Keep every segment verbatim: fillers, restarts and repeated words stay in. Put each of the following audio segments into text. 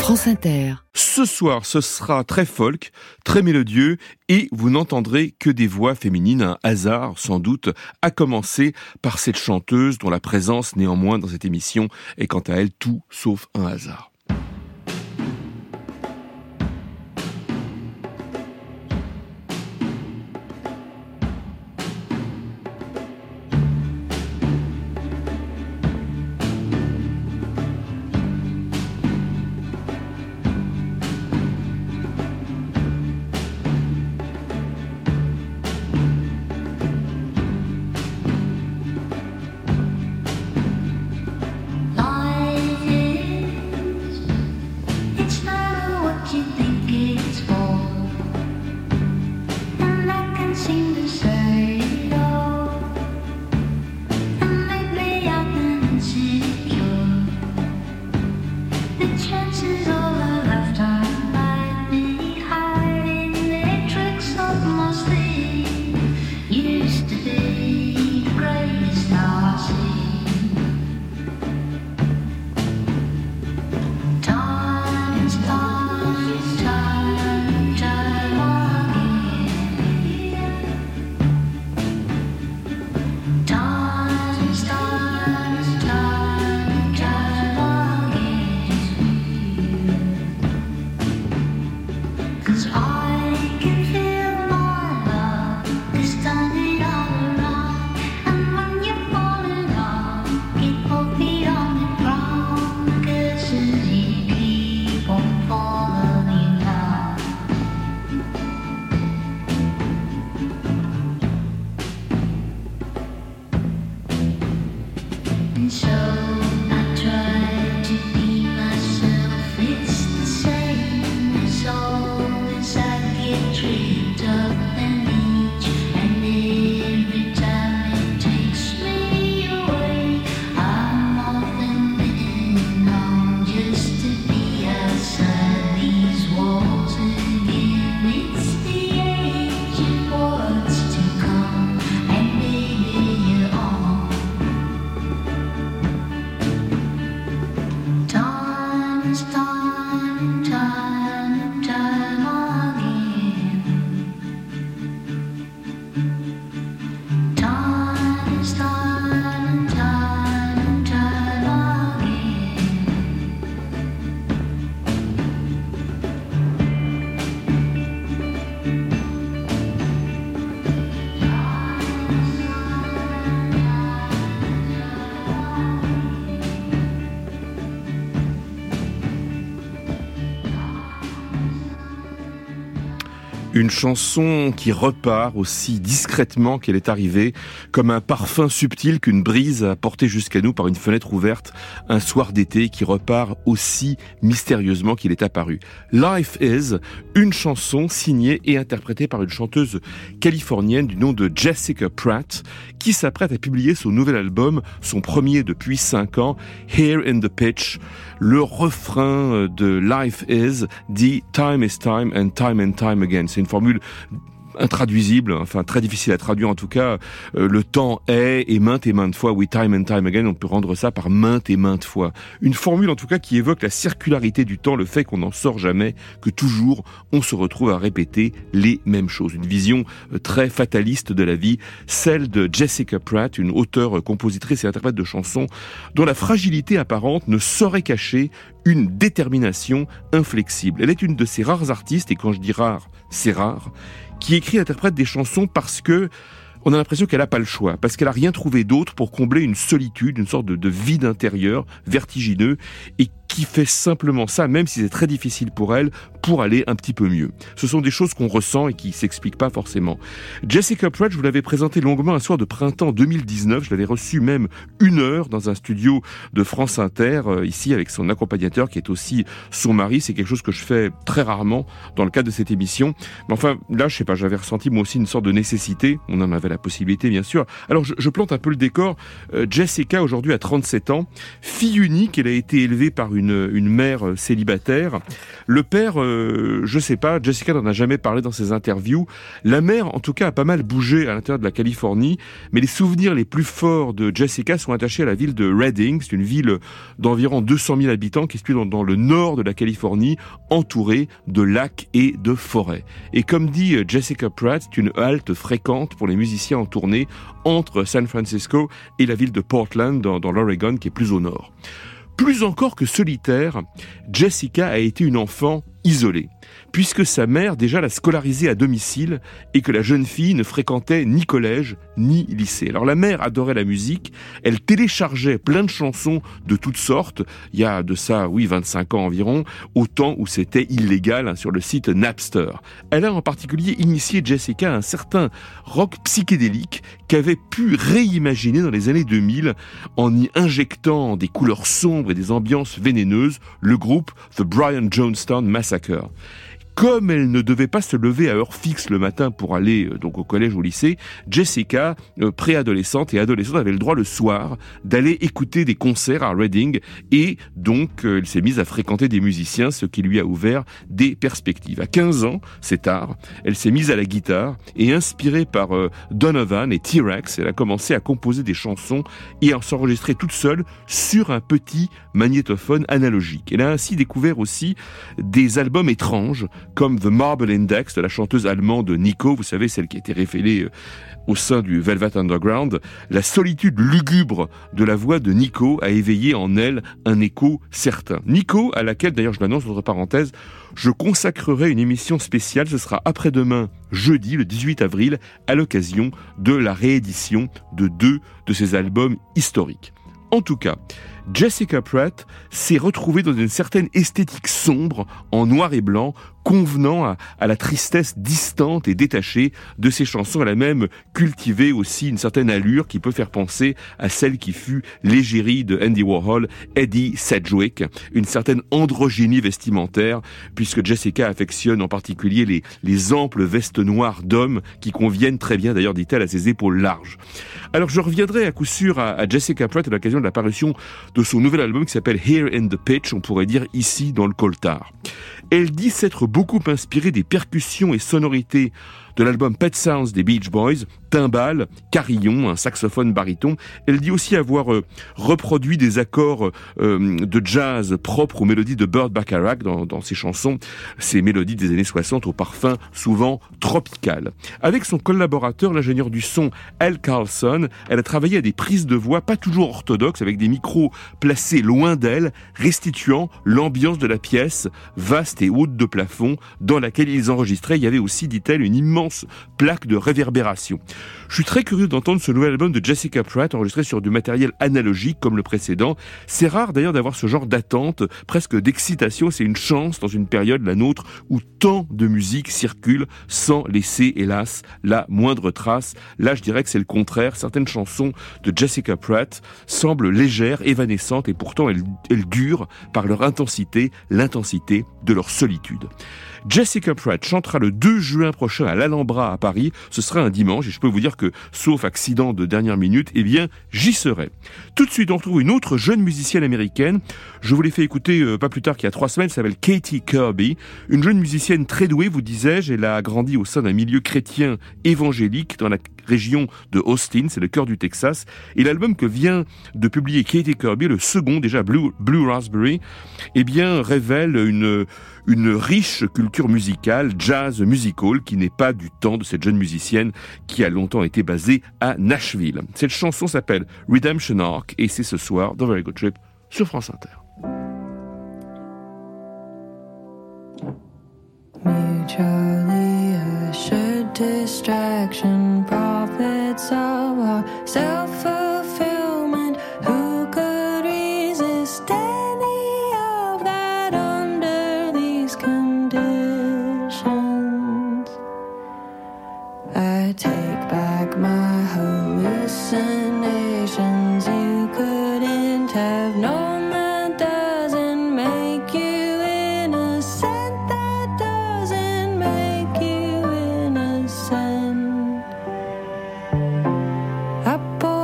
France Inter. Ce soir, ce sera très folk, très mélodieux, et vous n'entendrez que des voix féminines, un hasard sans doute, à commencer par cette chanteuse dont la présence néanmoins dans cette émission est quant à elle tout sauf un hasard. Une chanson qui repart aussi discrètement qu'elle est arrivée, comme un parfum subtil qu'une brise a porté jusqu'à nous par une fenêtre ouverte un soir d'été, qui repart aussi mystérieusement qu'il est apparu. Life Is, une chanson signée et interprétée par une chanteuse californienne du nom de Jessica Pratt, qui s'apprête à publier son nouvel album, son premier depuis cinq ans, Here in the Pitch. Le refrain de Life Is dit « Time is time and time and time again ». C'est une formule intraduisible, enfin très difficile à traduire en tout cas. Euh, le temps est, et maintes et maintes fois, oui, time and time again, on peut rendre ça par maintes et maintes fois. Une formule en tout cas qui évoque la circularité du temps, le fait qu'on n'en sort jamais, que toujours on se retrouve à répéter les mêmes choses. Une vision euh, très fataliste de la vie, celle de Jessica Pratt, une auteure, compositrice et interprète de chansons dont la fragilité apparente ne saurait cacher une détermination inflexible. Elle est une de ces rares artistes, et quand je dis rare, c'est rare, qui écrit et interprète des chansons parce que on a l'impression qu'elle n'a pas le choix, parce qu'elle n'a rien trouvé d'autre pour combler une solitude, une sorte de, de vide intérieur vertigineux, et qui fait simplement ça, même si c'est très difficile pour elle, pour aller un petit peu mieux. Ce sont des choses qu'on ressent et qui s'expliquent pas forcément. Jessica Pratt, je vous l'avais présenté longuement un soir de printemps deux mille dix-neuf, je l'avais reçue même une heure dans un studio de France Inter, euh, ici avec son accompagnateur qui est aussi son mari. C'est quelque chose que je fais très rarement dans le cadre de cette émission. Mais enfin, là, je sais pas, j'avais ressenti moi aussi une sorte de nécessité. On en avait la possibilité, bien sûr. Alors, je, je plante un peu le décor. Euh, Jessica, aujourd'hui, a trente-sept ans. Fille unique, elle a été élevée par une, une mère célibataire. Le père, euh, je sais pas, Jessica n'en a jamais parlé dans ses interviews. La mère, en tout cas, a pas mal bougé à l'intérieur de la Californie, mais les souvenirs les plus forts de Jessica sont attachés à la ville de Redding. C'est une ville d'environ deux cent mille habitants qui est située dans, dans le nord de la Californie, entourée de lacs et de forêts. Et comme dit Jessica Pratt, c'est une halte fréquente pour les musiciens en tournée entre San Francisco et la ville de Portland, dans, dans l'Oregon, qui est plus au nord. Plus encore que solitaire, Jessica a été une enfant isolée, puisque sa mère déjà l'a scolarisée à domicile et que la jeune fille ne fréquentait ni collège ni lycée. Alors la mère adorait la musique, elle téléchargeait plein de chansons de toutes sortes, il y a de ça, oui, vingt-cinq ans environ, au temps où c'était illégal hein, sur le site Napster. Elle a en particulier initié Jessica à un certain rock psychédélique qu'avait pu réimaginer dans les années deux mille en y injectant des couleurs sombres et des ambiances vénéneuses, le groupe The Brian Jonestown Massacre. Comme elle ne devait pas se lever à heure fixe le matin pour aller euh, donc au collège ou au lycée, Jessica, euh, préadolescente et adolescente, avait le droit le soir d'aller écouter des concerts à Reading et donc euh, elle s'est mise à fréquenter des musiciens, ce qui lui a ouvert des perspectives. À quinze ans, c'est tard, elle s'est mise à la guitare et inspirée par euh, Donovan et T-Rex, elle a commencé à composer des chansons et à s'enregistrer toute seule sur un petit magnétophone analogique. Elle a ainsi découvert aussi des albums étranges comme The Marble Index de la chanteuse allemande Nico, vous savez, celle qui a été révélée au sein du Velvet Underground. La solitude lugubre de la voix de Nico a éveillé en elle un écho certain. Nico, à laquelle, d'ailleurs je l'annonce entre parenthèses, je consacrerai une émission spéciale, ce sera après-demain, jeudi, le dix-huit avril, à l'occasion de la réédition de deux de ses albums historiques. En tout cas, Jessica Pratt s'est retrouvée dans une certaine esthétique sombre, en noir et blanc, convenant à, à la tristesse distante et détachée de ses chansons. Elle a même cultivé aussi une certaine allure qui peut faire penser à celle qui fut l'égérie de Andy Warhol, Eddie Sedgwick, une certaine androgynie vestimentaire, puisque Jessica affectionne en particulier les, les amples vestes noires d'hommes qui conviennent très bien, d'ailleurs, dit-elle, à ses épaules larges. Alors je reviendrai à coup sûr à, à Jessica Pratt à l'occasion de la parution de son nouvel album qui s'appelle Here in the Pitch, on pourrait dire ici dans le coltard. Elle dit s'être beaucoup inspirée des percussions et sonorités de l'album Pet Sounds des Beach Boys, timbales, carillon, un saxophone baryton. Elle dit aussi avoir euh, reproduit des accords euh, de jazz propres aux mélodies de Burt Bacharach dans, dans ses chansons, ces mélodies des années soixante au parfum souvent tropical. Avec son collaborateur, l'ingénieur du son Al Carlson, elle a travaillé à des prises de voix pas toujours orthodoxes, avec des micros placés loin d'elle, restituant l'ambiance de la pièce, vaste et haute de plafond, dans laquelle ils enregistraient. Il y avait aussi, dit-elle, une immense plaque de réverbération. Je suis très curieux d'entendre ce nouvel album de Jessica Pratt enregistré sur du matériel analogique comme le précédent. C'est rare d'ailleurs d'avoir ce genre d'attente, presque d'excitation. C'est une chance dans une période, la nôtre, où tant de musique circule sans laisser, hélas, la moindre trace. Là, je dirais que c'est le contraire. Certaines chansons de Jessica Pratt semblent légères, évanescentes, et pourtant elles, elles durent par leur intensité, l'intensité de leur solitude. Jessica Pratt chantera le deux juin prochain à l'Alhambra à Paris. Ce sera un dimanche et je peux vous dire que, sauf accident de dernière minute, eh bien, j'y serai. Tout de suite, on retrouve une autre jeune musicienne américaine. Je vous l'ai fait écouter euh, pas plus tard qu'il y a trois semaines. Elle s'appelle Katie Kirby. Une jeune musicienne très douée, vous disais-je. Elle a grandi au sein d'un milieu chrétien évangélique dans la région de Austin, c'est le cœur du Texas. Et l'album que vient de publier Katie Kirby, le second déjà, Blue, Blue Raspberry, eh bien, révèle une, une riche culture musicale, jazz musical, qui n'est pas du temps de cette jeune musicienne qui a longtemps été basée à Nashville. Cette chanson s'appelle Redemption Arc et c'est ce soir dans Very Good Trip sur France Inter. Mutually assured distraction, prophets of our self-fulfillment. Who could resist any of that under these conditions? I take back my hallucinations. You couldn't have known that doesn't make you innocent. I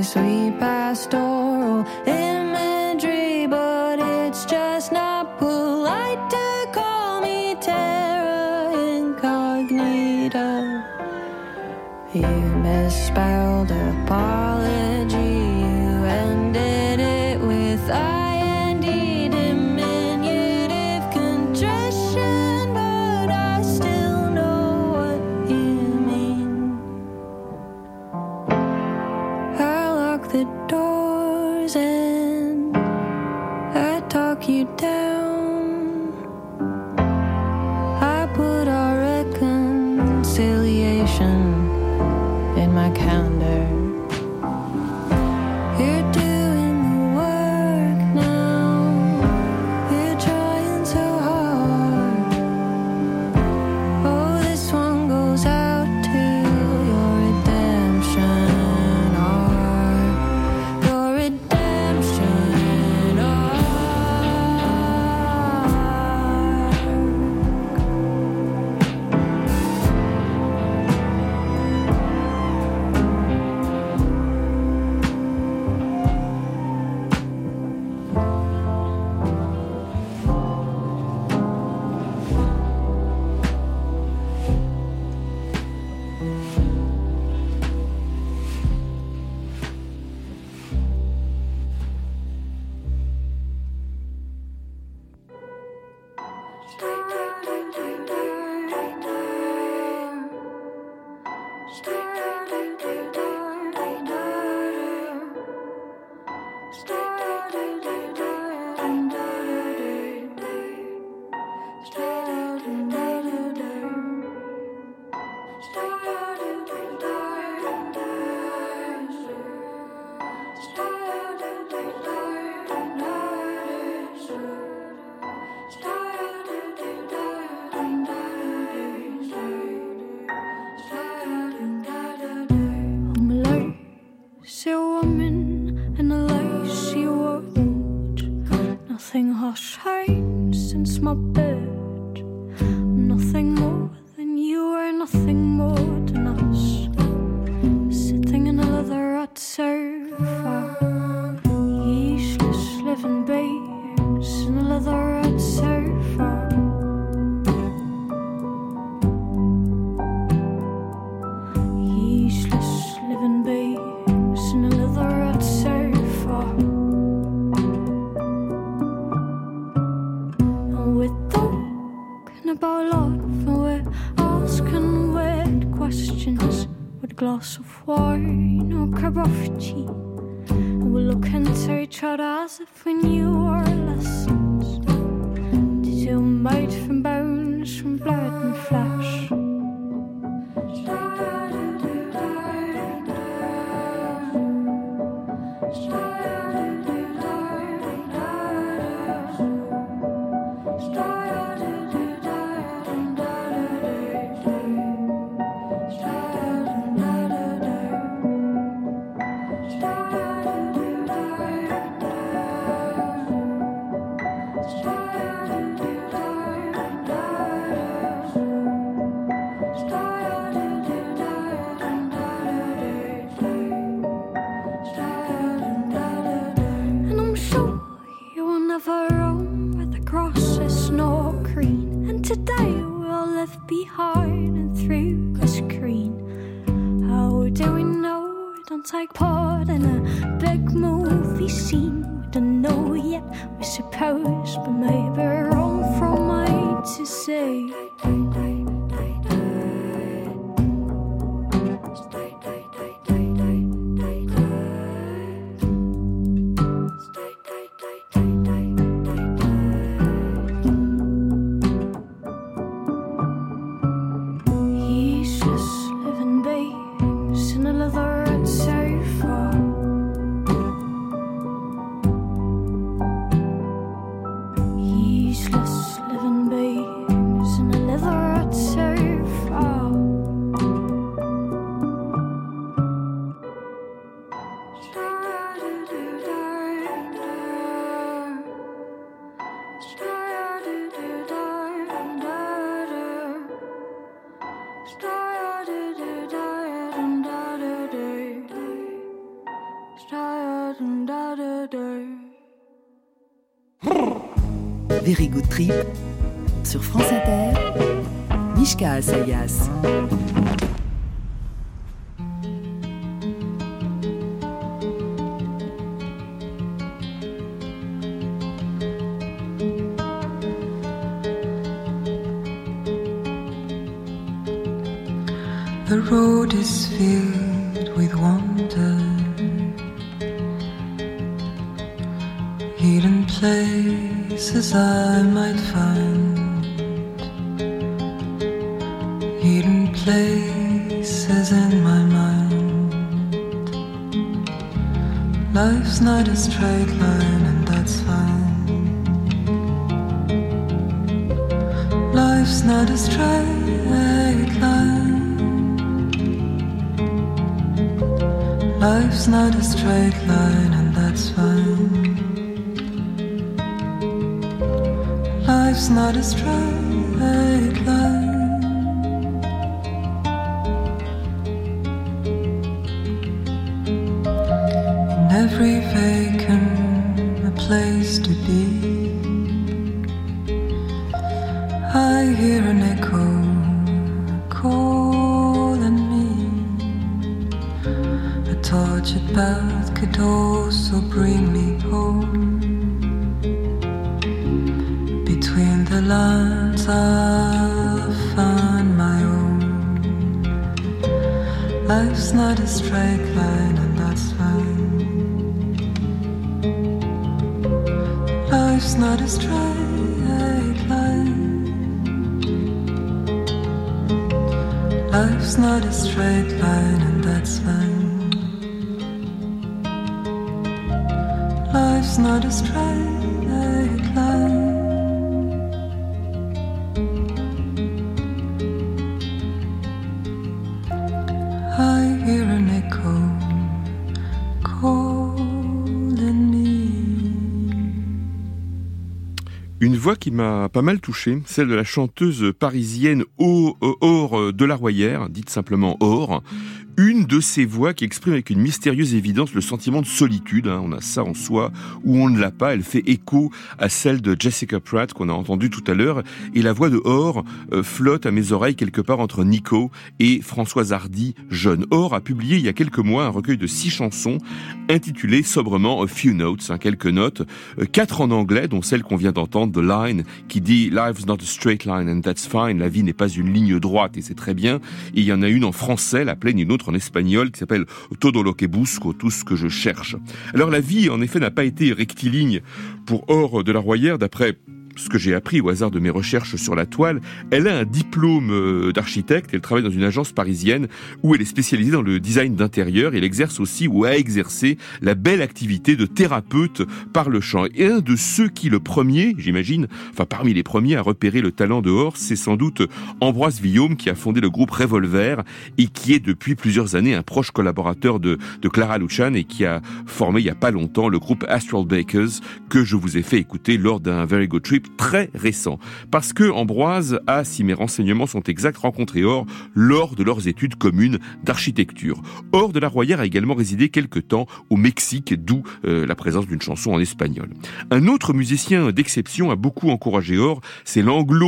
say sweet pastoral imagery, but it's just not polite to call me terra incognita. You misspelled apology, you ended it with I N D, diminutive contrition, but I still know what you mean. I lock the doors and I talk you down. I put our reconciliation in my calendar. You're doing the work now. You're trying so hard. Oh, this one goes out to your redemption arc. Your redemption arc. Glass of wine or cup of tea, and we'll look into each other as if we knew our lessons. Did you made from bones, from blood and flesh? Behind and through a screen. How do we know we don't take part in a big movie scene? We don't know yet, we suppose, but maybe we're wrong from mine to say. Very Good Trip sur France Inter, Mishka Assayas. The road is filled with wonder, hidden places I might find, hidden places in my mind. Life's not a straight line and that's fine. Life's not a straight line. Life's not a straight line and that's fine. Life's not a straight line. In every vacant a place to be, I hear an echo calling me. A tortured path could also bring me home. Between the lines I'll find my own. Life's not a straight line and that's fine. Life's not a straight line. Life's not a straight line and that's fine. Life's not a straight line. I hear an echo calling me. Une voix qui m'a pas mal touché, celle de la chanteuse parisienne Aure de la Royère, dite simplement Aure. Une de ces voix qui exprime avec une mystérieuse évidence le sentiment de solitude. Hein. On a ça en soi ou on ne l'a pas. Elle fait écho à celle de Jessica Pratt qu'on a entendue tout à l'heure. Et la voix de Aure euh, flotte à mes oreilles quelque part entre Nico et Françoise Hardy, jeune. Aure a publié il y a quelques mois un recueil de six chansons intitulé sobrement A Few Notes, hein, quelques notes, euh, quatre en anglais, dont celle qu'on vient d'entendre, The Line, qui dit « Life's not a straight line and that's fine ». La vie n'est pas une ligne droite et c'est très bien. Et il y en a une en français, la plaine, une autre en espagnol qui s'appelle Todo lo que busco, tout ce que je cherche. Alors la vie, en effet, n'a pas été rectiligne pour Aure de la Royère, d'après ce que j'ai appris au hasard de mes recherches sur la toile. Elle a un diplôme d'architecte, elle travaille dans une agence parisienne où elle est spécialisée dans le design d'intérieur et elle exerce aussi ou a exercé la belle activité de thérapeute par le chant. Et un de ceux qui, le premier, j'imagine, enfin parmi les premiers à repérer le talent de Aure, c'est sans doute Ambroise Villaume qui a fondé le groupe Revolver et qui est depuis plusieurs années un proche collaborateur de, de Clara Lucian et qui a formé il y a pas longtemps le groupe Astral Bakers que je vous ai fait écouter lors d'un Very Good Trip très récent. Parce que Ambroise a, si mes renseignements sont exacts, rencontré Aure lors de leurs études communes d'architecture. Aure de la Royère a également résidé quelque temps au Mexique, d'où euh, la présence d'une chanson en espagnol. Un autre musicien d'exception a beaucoup encouragé Aure, c'est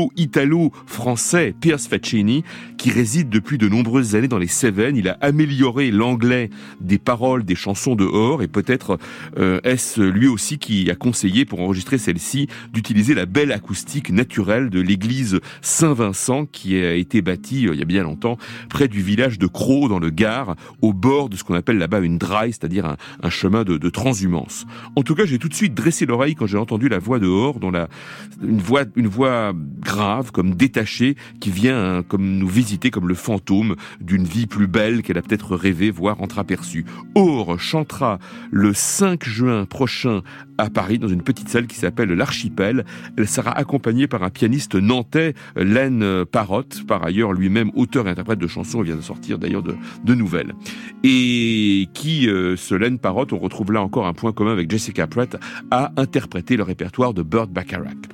l'anglo-italo-français Piers Faccini, qui réside depuis de nombreuses années dans les Cévennes. Il a amélioré l'anglais des paroles des chansons de Aure et peut-être euh, est-ce lui aussi qui a conseillé pour enregistrer celle-ci d'utiliser la belle acoustique naturelle de l'église Saint-Vincent qui a été bâtie euh, il y a bien longtemps près du village de Crau dans le Gard, au bord de ce qu'on appelle là-bas une draille, c'est-à-dire un, un chemin de, de transhumance. En tout cas, j'ai tout de suite dressé l'oreille quand j'ai entendu la voix de Aure, dont la, une voix, une voix grave, comme détachée, qui vient hein, comme nous visiter comme le fantôme d'une vie plus belle qu'elle a peut-être rêvé, voire entreaperçue. Aure chantera le cinq juin prochain à Paris, dans une petite salle qui s'appelle l'Archipel. Elle sera accompagnée par un pianiste nantais, Len Parotte, par ailleurs lui-même auteur et interprète de chansons, il vient de sortir d'ailleurs de, de nouvelles. Et qui, euh, ce Len Parotte, on retrouve là encore un point commun avec Jessica Pratt, a interprété le répertoire de Burt Bacharach.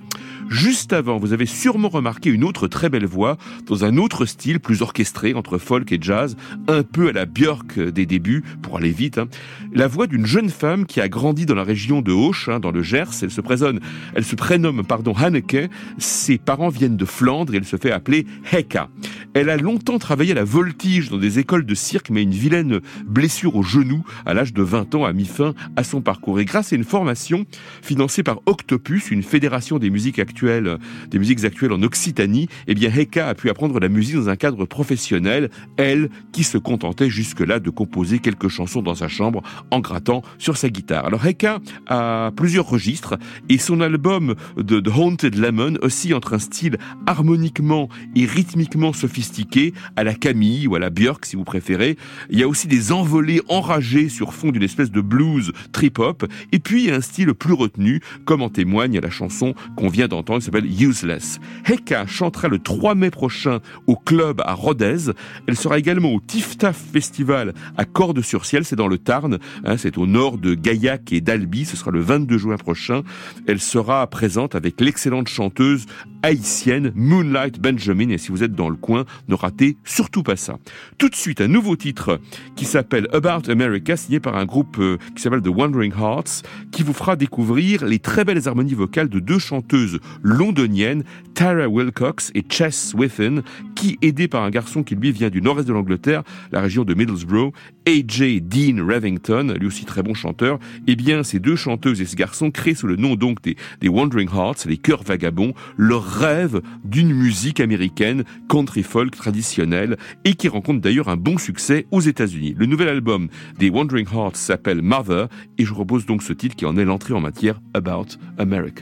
Juste avant, vous avez sûrement remarqué une autre très belle voix dans un autre style plus orchestré entre folk et jazz, un peu à la Björk des débuts, pour aller vite. Hein. La voix d'une jeune femme qui a grandi dans la région de Auch, hein, dans le Gers. Elle se prénomme, elle se prénomme pardon, Hanneke. Ses parents viennent de Flandre et elle se fait appeler Heka. Elle a longtemps travaillé à la voltige dans des écoles de cirque, mais une vilaine blessure au genou à l'âge de vingt ans a mis fin à son parcours. Et grâce à une formation financée par Octopus, une fédération des musiques actuelles, des musiques actuelles en Occitanie, eh bien Heka a pu apprendre la musique dans un cadre professionnel, elle qui se contentait jusque-là de composer quelques chansons dans sa chambre en grattant sur sa guitare. Alors Heka a plusieurs registres et son album de The Haunted Lemon oscille entre un style harmoniquement et rythmiquement sophistiqué à la Camille ou à la Björk si vous préférez. Il y a aussi des envolées enragées sur fond d'une espèce de blues trip-hop et puis un style plus retenu comme en témoigne la chanson qu'on vient d'entendre qui s'appelle Useless. Heka chantera le trois mai prochain au club à Rodez. Elle sera également au Tif Taf Festival à Cordes-sur-Ciel, c'est dans le Tarn, hein, c'est au nord de Gaillac et d'Albi, ce sera le vingt-deux juin prochain. Elle sera présente avec l'excellente chanteuse haïtienne Moonlight Benjamin et si vous êtes dans le coin, ne ratez surtout pas ça. Tout de suite, un nouveau titre qui s'appelle About America, signé par un groupe euh, qui s'appelle The Wandering Hearts, qui vous fera découvrir les très belles harmonies vocales de deux chanteuses londoniennes, Tara Wilcox et Chess Whiffen, qui, aidées par un garçon qui lui vient du nord-est de l'Angleterre, la région de Middlesbrough, A J Dean Revington, lui aussi très bon chanteur, eh bien ces deux chanteuses et ce garçon créent sous le nom donc des, des Wandering Hearts, les Cœurs Vagabonds, leur rêve d'une musique américaine country folk traditionnelle et qui rencontre d'ailleurs un bon succès aux États-Unis. Le nouvel album des Wandering Hearts s'appelle Mother et je propose donc ce titre qui en est l'entrée en matière About America.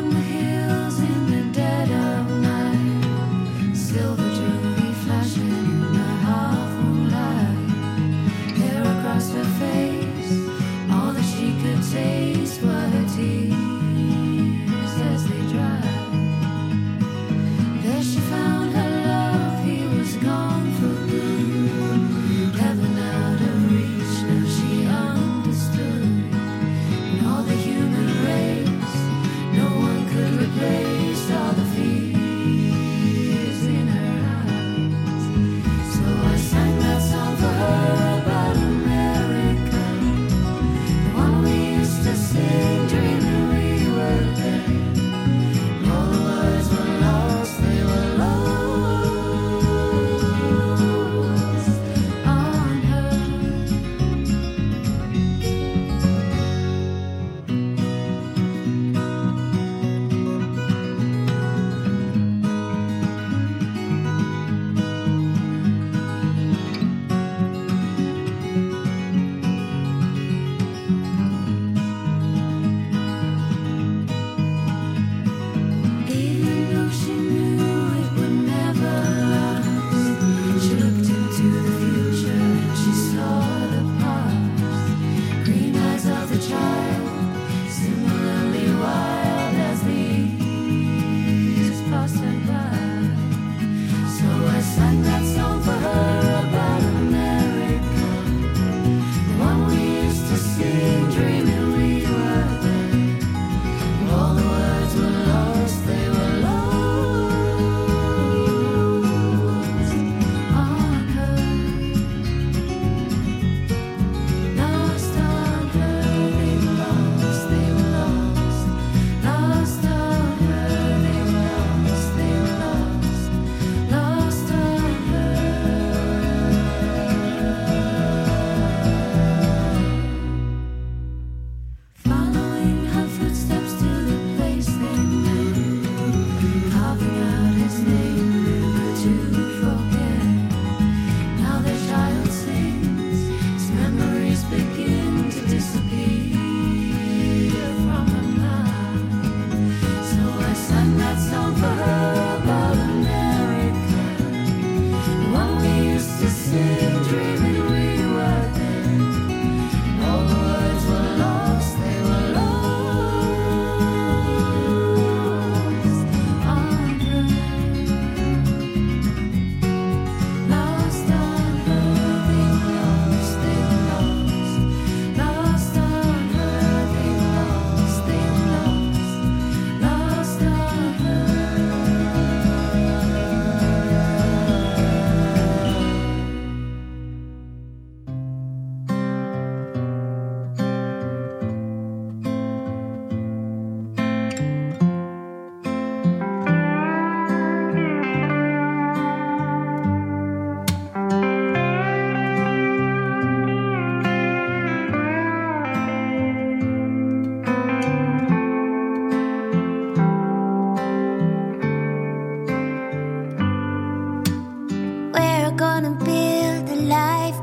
Silver jewelry flashing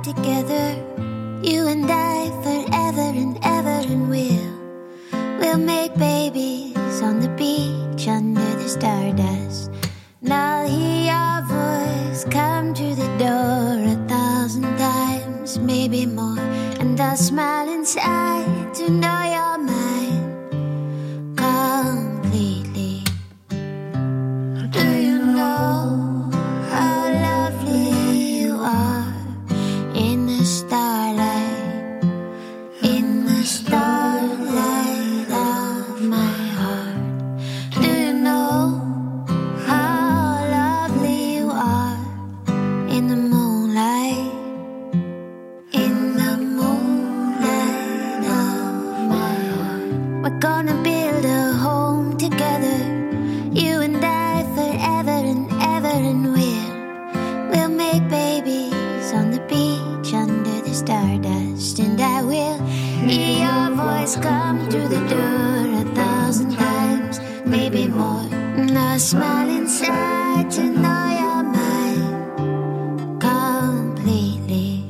together, you and I, forever and ever, and we'll we'll make babies on the beach under the stardust. And I'll hear your voice come to the door a thousand times, maybe more, and I'll smile inside to know you're mine completely. Do you know how lovely you are in the starlight, in the starlight of my heart? Do you know how lovely you are in the moonlight, in the moonlight of my heart? We're gonna build a home together, you and I, forever and ever, and we'll we'll make babies on the beach under the stardust. And I will hear your voice come through the door a thousand times, maybe more, and I'll smile inside to know you're mine completely.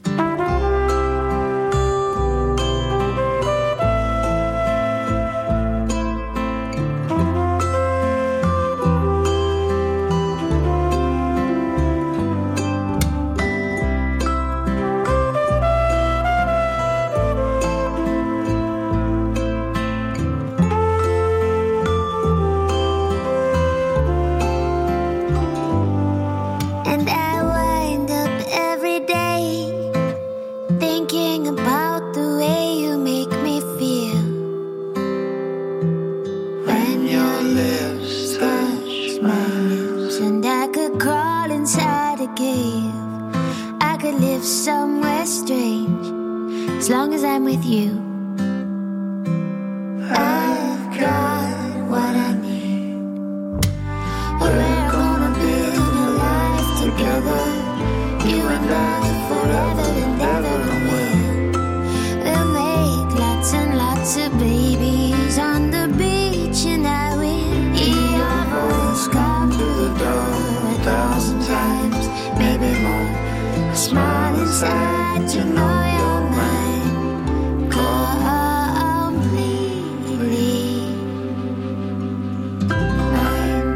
And I wind up every day thinking about the way you make me feel when your lips touch my lips. And I could crawl inside a cave, I could live somewhere strange, as long as I'm with you. I've got what I need. We're gonna build a life together, you and I, forever and ever, and we'll we'll make lots and lots of babies on the beach. And I will hear your voice come through the door a thousand times, maybe more. A smile inside to know you're mine completely. Mine.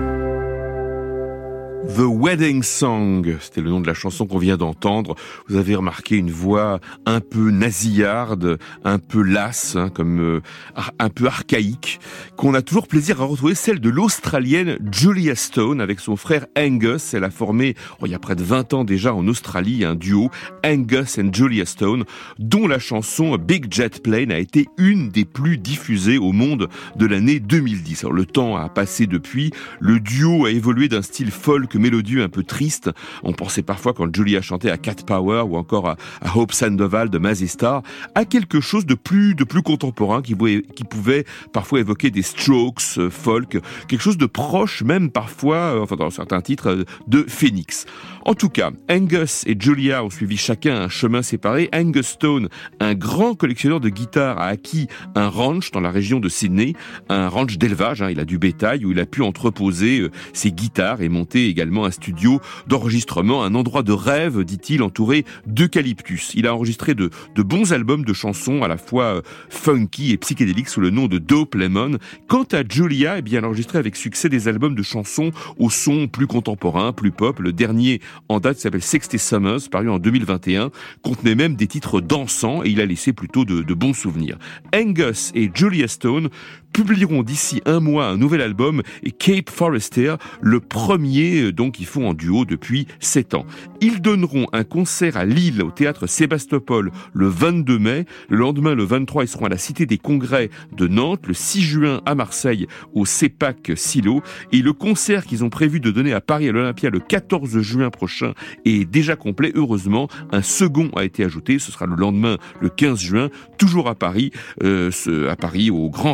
The Wedding Song, c'était le nom de la chanson qu'on vient d'entendre. Vous avez remarqué une voix un peu nasillarde, un peu lasse, hein, comme euh, un peu archaïque, qu'on a toujours plaisir à retrouver, celle de l'Australienne Julia Stone avec son frère Angus. Elle a formé, oh, il y a près de vingt ans déjà en Australie, un duo, Angus and Julia Stone, dont la chanson Big Jet Plane a été une des plus diffusées au monde de l'année deux mille dix. Alors, le temps a passé depuis, le duo a évolué d'un style folk mélodieux un peu triste. On pensait parfois, quand Julia chantait, à Cat Power ou encore à, à Hope Sandoval de Mazzy Star, à quelque chose de plus de plus contemporain qui pouvait, qui pouvait parfois évoquer des Strokes, euh, folk, quelque chose de proche même parfois, euh, enfin dans certains titres, euh, de Phoenix. En tout cas, Angus et Julia ont suivi chacun un chemin séparé. Angus Stone, un grand collectionneur de guitares, a acquis un ranch dans la région de Sydney, un ranch d'élevage, hein, il a du bétail où il a pu entreposer euh, ses guitares et monter également un studio d'enregistrement, un endroit de rêve, dit-il, entouré d'eucalyptus. Il a enregistré de, de bons albums de chansons à la fois euh, funky et psychédéliques sous le nom de Dope Lemon. Quant à Julia, eh bien, elle a enregistré avec succès des albums de chansons au son plus contemporain, plus pop. Le dernier en date s'appelle sixty Summers, paru en deux mille vingt et un, contenait même des titres dansants et il a laissé plutôt de, de bons souvenirs. Angus et Julia Stone publieront d'ici un mois un nouvel album, et Cape Forestier, le premier donc qu'ils font en duo depuis sept ans. Ils donneront un concert à Lille au théâtre Sébastopol le vingt-deux mai. Le lendemain, le vingt-trois, ils seront à la Cité des Congrès de Nantes. Le six juin à Marseille au CEPAC Silo. Et le concert qu'ils ont prévu de donner à Paris à l'Olympia le quatorze juin prochain est déjà complet. Heureusement, un second a été ajouté. Ce sera le lendemain, le quinze juin, toujours à Paris, euh, ce, à Paris au Grand Rex. Hein.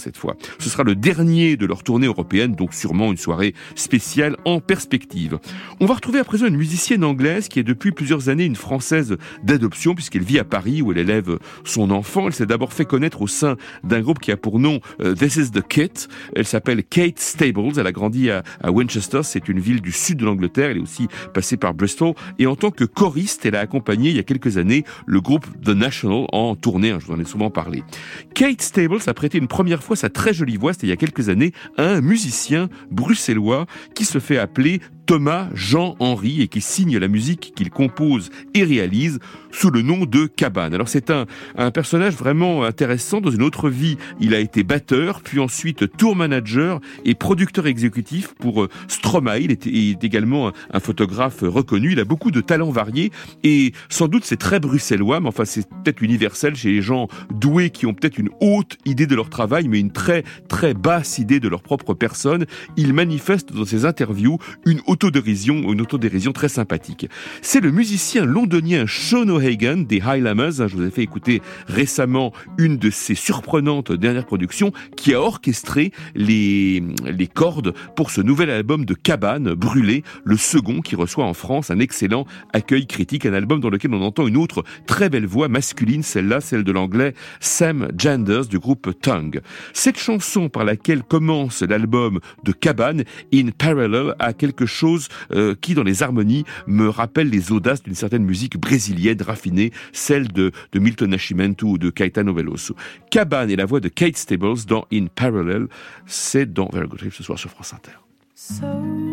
cette fois. Ce sera le dernier de leur tournée européenne, donc sûrement une soirée spéciale en perspective. On va retrouver à présent une musicienne anglaise qui est depuis plusieurs années une Française d'adoption, puisqu'elle vit à Paris où elle élève son enfant. Elle s'est d'abord fait connaître au sein d'un groupe qui a pour nom uh, This is the Kit. Elle s'appelle Kate Stables. Elle a grandi à, à Winchester, c'est une ville du sud de l'Angleterre. Elle est aussi passée par Bristol. Et en tant que choriste, elle a accompagné il y a quelques années le groupe The National en tournée. Hein, je vous en ai souvent parlé. Kate Stables a prêté une première fois sa très jolie voix, c'était il y a quelques années, à un musicien bruxellois qui se fait appeler Thomas Jean-Henry et qui signe la musique qu'il compose et réalise sous le nom de Caban. Alors c'est un, un personnage vraiment intéressant. Dans une autre vie, il a été batteur, puis ensuite tour manager et producteur exécutif pour Stromae. Il est, il est également un, un photographe reconnu. Il a beaucoup de talents variés et sans doute c'est très bruxellois, mais enfin c'est peut-être universel chez les gens doués qui ont peut-être une haute idée de leur travail, mais une très très basse idée de leur propre personne. Il manifeste dans ses interviews une autodérision, une autodérision très sympathique. C'est le musicien londonien Sean O'Hagan des Highlanders, je vous ai fait écouter récemment une de ses surprenantes dernières productions, qui a orchestré les, les cordes pour ce nouvel album de Caban, Brûlé, le second qui reçoit en France un excellent accueil critique, un album dans lequel on entend une autre très belle voix masculine, celle-là, celle de l'anglais Sam Janders du groupe Tongue. Cette chanson par laquelle commence l'album de Caban, In Parallel, a quelque chose euh, qui, dans les harmonies, me rappelle les audaces d'une certaine musique brésilienne raffinée, celle de, de Milton Nascimento ou de Caetano Veloso. Caban et la voix de Kate Stables dans In Parallel, c'est dans Very Good Trip ce soir sur France Inter. So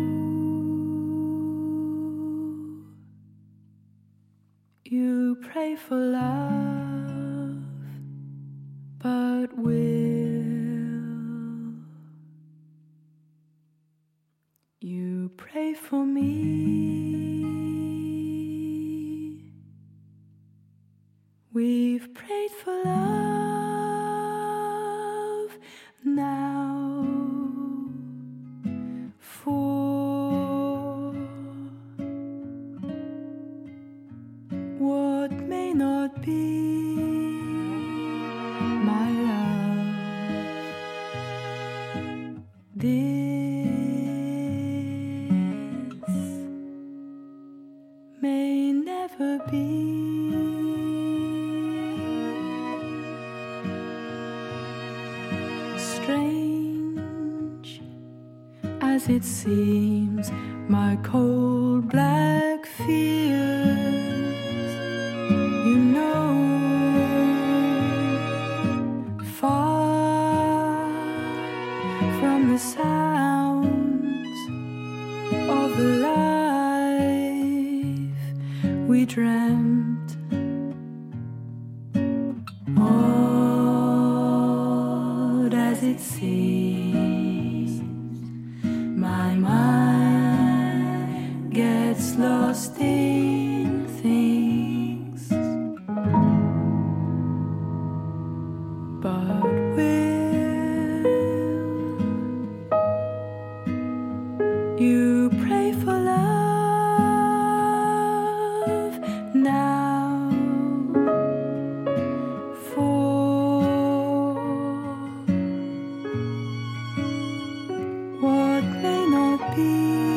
you pray for love, but will you pray for me? We've prayed for love now for what may not be, my love. This may never be. Strange as it seems, my cold black fears, you know, far from the sounds of the life we dreamt. Odd as it seems, my mind gets lost in things, but will you pray for love now for what may not be,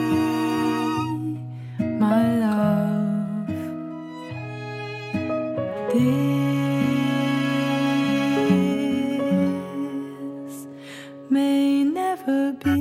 my love. This may never be.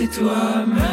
c'est toi-même.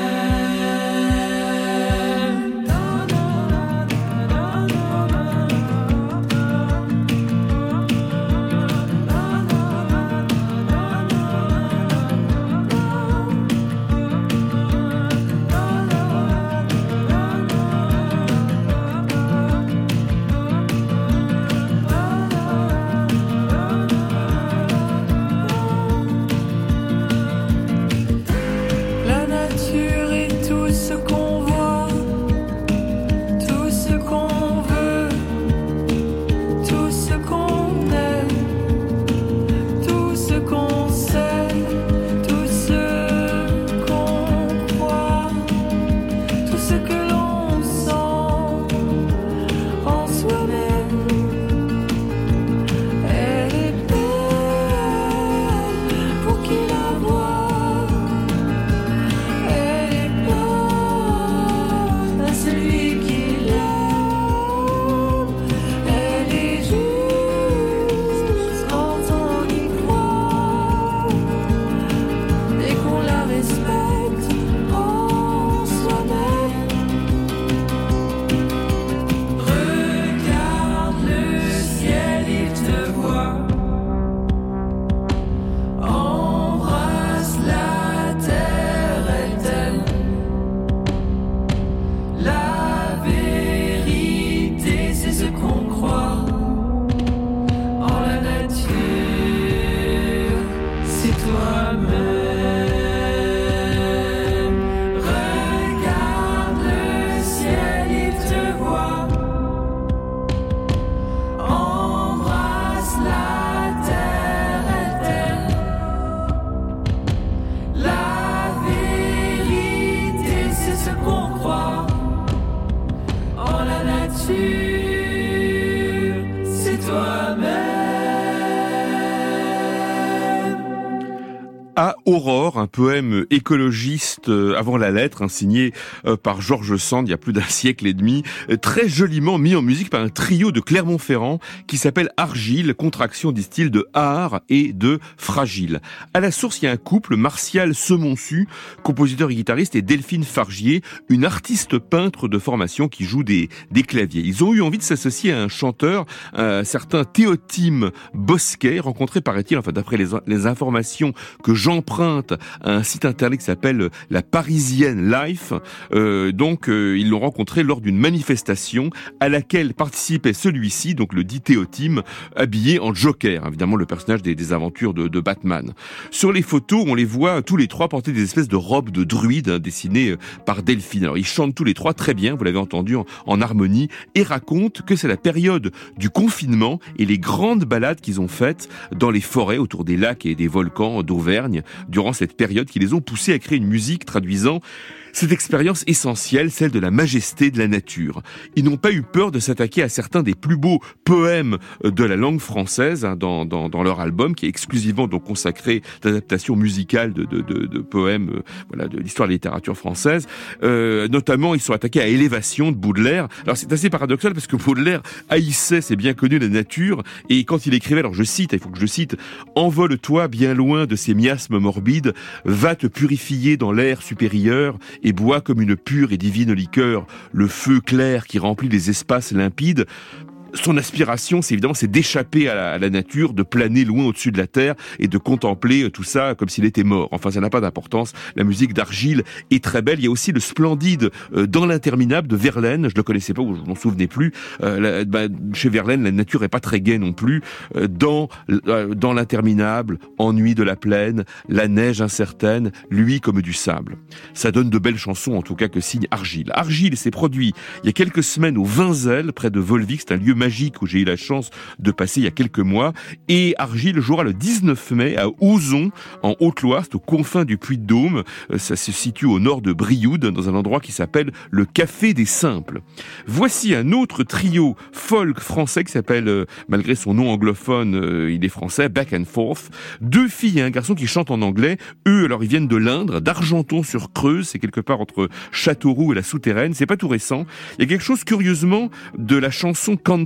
À Aurore, un poème écologiste avant la lettre, hein, signé par Georges Sand il y a plus d'un siècle et demi, très joliment mis en musique par un trio de Clermont-Ferrand qui s'appelle Argile, contraction, disent-ils, de art et de fragile. À la source, il y a un couple, Martial Semonsu, compositeur et guitariste, et Delphine Fargier, une artiste peintre de formation qui joue des, des claviers. Ils ont eu envie de s'associer à un chanteur, un certain Théotime Bosquet, rencontré, paraît-il, enfin d'après les, les informations que j'emprunte à un site internet qui s'appelle La Parisienne Life. Euh, donc, euh, ils l'ont rencontré lors d'une manifestation à laquelle participait celui-ci, donc le dit Théotime, habillé en Joker, évidemment le personnage des, des aventures de, de Batman. Sur les photos, on les voit tous les trois porter des espèces de robes de druides hein, dessinées par Delphine. Alors, ils chantent tous les trois très bien, vous l'avez entendu, en, en harmonie, et racontent que c'est la période du confinement et les grandes balades qu'ils ont faites dans les forêts autour des lacs et des volcans d'Auvergne durant cette période qui les ont poussés à créer une musique traduisant cette expérience essentielle, celle de la majesté de la nature. Ils n'ont pas eu peur de s'attaquer à certains des plus beaux poèmes de la langue française hein, dans, dans, dans leur album, qui est exclusivement donc consacré d'adaptations musicales de, de, de, de poèmes euh, voilà, de l'histoire de la littérature française. Euh, notamment, ils sont attaqués à Élévation de Baudelaire. Alors c'est assez paradoxal parce que Baudelaire haïssait, c'est bien connu, la nature, et quand il écrivait, alors je cite, il faut que je cite, « Envole-toi bien loin de ces miasmes morbides, va te purifier dans l'air supérieur, et bois comme une pure et divine liqueur le feu clair qui remplit les espaces limpides ». Son aspiration, c'est évidemment, c'est d'échapper à la, à la nature, de planer loin au-dessus de la terre et de contempler tout ça comme s'il était mort. Enfin, ça n'a pas d'importance. La musique d'Argile est très belle. Il y a aussi le splendide euh, Dans l'interminable de Verlaine. Je le connaissais pas, ou je m'en souvenais plus. Euh, la, bah, chez Verlaine, la nature est pas très gaie non plus. Euh, dans euh, dans l'interminable, ennui de la plaine, la neige incertaine, lui comme du sable. Ça donne de belles chansons, en tout cas, que signe Argile. Argile s'est produit il y a quelques semaines au Vinzel, près de Volvic. C'est un lieu magique où j'ai eu la chance de passer il y a quelques mois. Et Argile jouera le dix-neuf mai à Ozon, en Haute-Loire, c'est aux confins du Puy-de-Dôme. Ça se situe au nord de Brioude, dans un endroit qui s'appelle le Café des Simples. Voici un autre trio folk français qui s'appelle, euh, malgré son nom anglophone, euh, il est français, Back and Forth. Deux filles et un garçon qui chantent en anglais. Eux, alors, ils viennent de l'Indre, d'Argenton-sur-Creuse, c'est quelque part entre Châteauroux et la Souterraine. C'est pas tout récent. Il y a quelque chose, curieusement, de la chanson country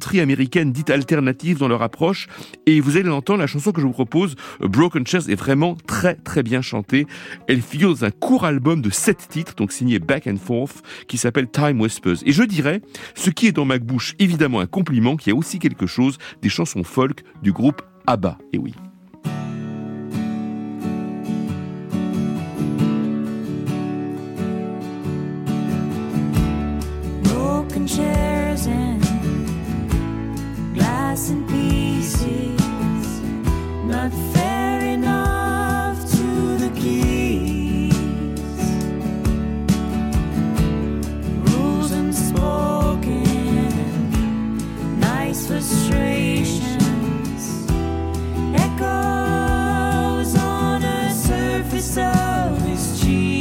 country américaine dite alternative dans leur approche. Et vous allez l'entendre, la chanson que je vous propose, Broken Chairs, est vraiment très très bien chantée. Elle figure dans un court album de sept titres, donc signé Back and Forth, qui s'appelle Time Whispers. Et je dirais, ce qui est dans ma bouche, évidemment un compliment, qu'il y a aussi quelque chose des chansons folk du groupe ABBA. Et oui. Broken chairs and glass in pieces, not fair enough to the keys. Rules unspoken, nice frustrations, echoes on the surface of his cheek.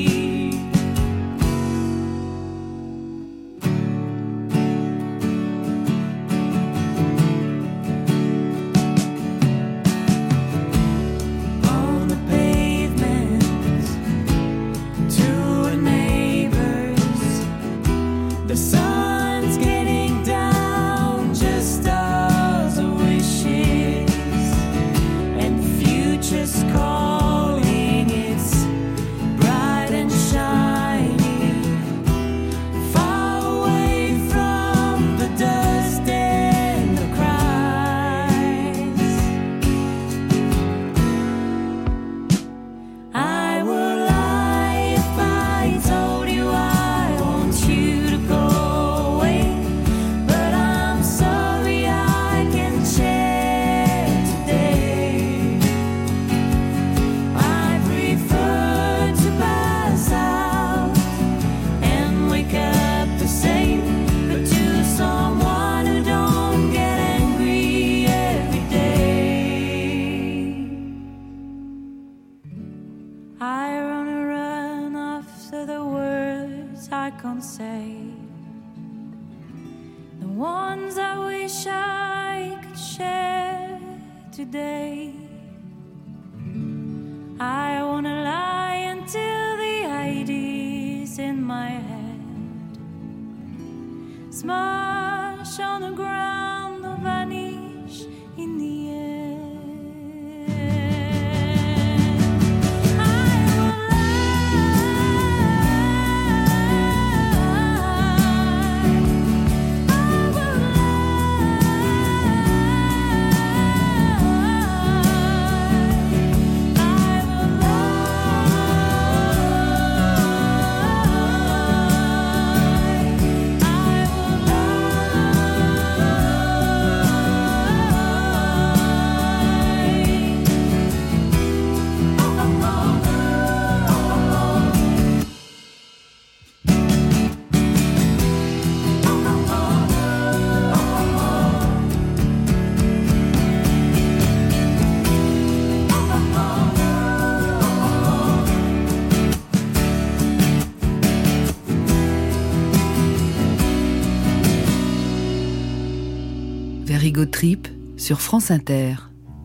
Ego Trip sur France Inter.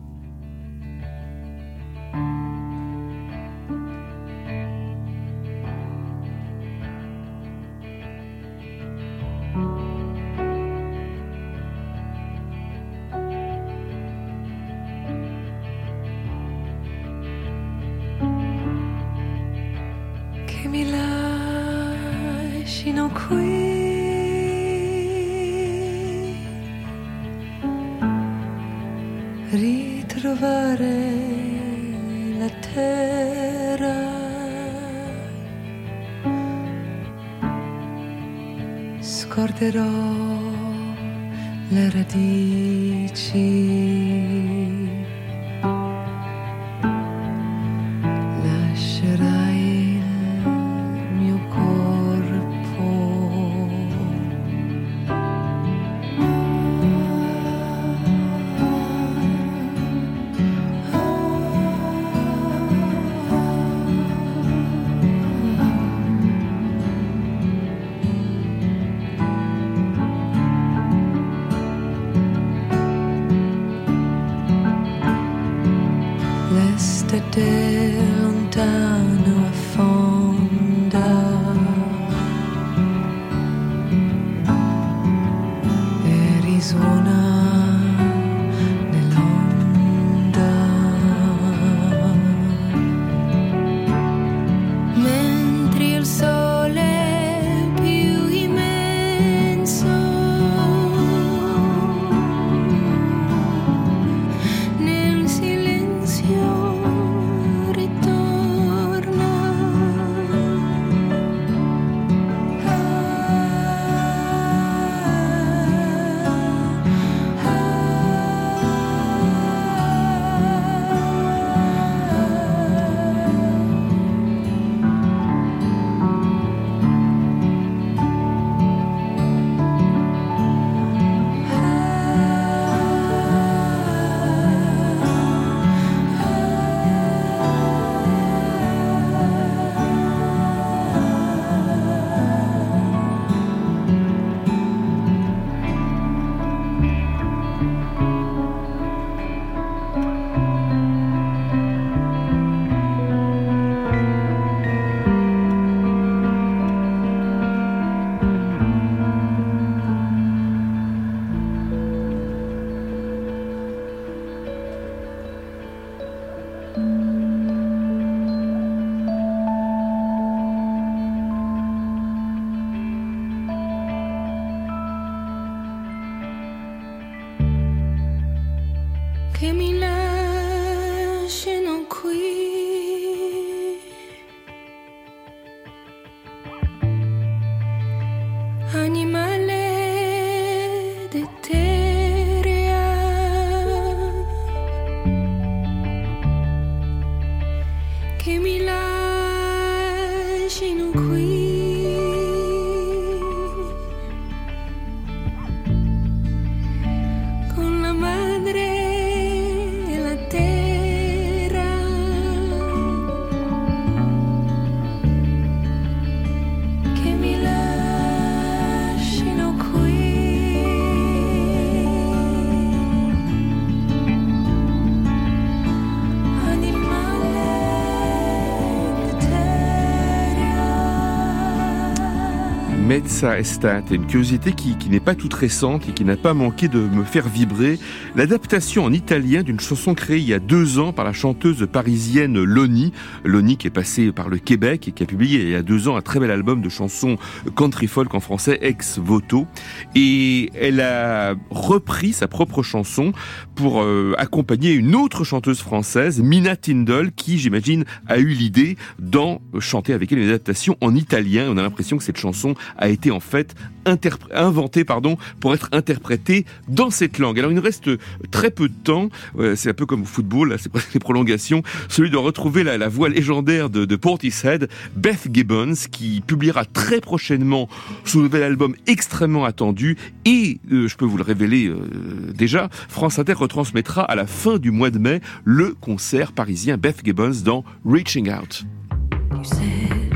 Che mi lascino qui ritrovare la terra, scorderò le radici, lascerai il mio corpo. che mi lascino qui. Con la madre e la terra. Che mi lascino qui. Mezza Estate, une curiosité qui, qui n'est pas toute récente et qui n'a pas manqué de me faire vibrer. L'adaptation en italien d'une chanson créée il y a deux ans par la chanteuse parisienne Loni. Loni qui est passée par le Québec et qui a publié il y a deux ans un très bel album de chansons country folk en français, Ex Voto. Et elle a repris sa propre chanson pour euh, accompagner une autre chanteuse française, Mina Tindall, qui, j'imagine, a eu l'idée d'en chanter avec elle une adaptation en italien. On a l'impression que cette chanson a été en fait interpré- inventée pardon, pour être interprétée dans cette langue. Alors il nous reste très peu de temps, euh, c'est un peu comme au football, là, c'est presque les prolongations, celui de retrouver la, la voix légendaire de, de Portishead, Beth Gibbons, qui publiera très prochainement son nouvel album extrêmement attendu et, euh, je peux vous le révéler euh, déjà, France Inter retransmettra à la fin du mois de mai le concert parisien Beth Gibbons dans Reaching Out. You said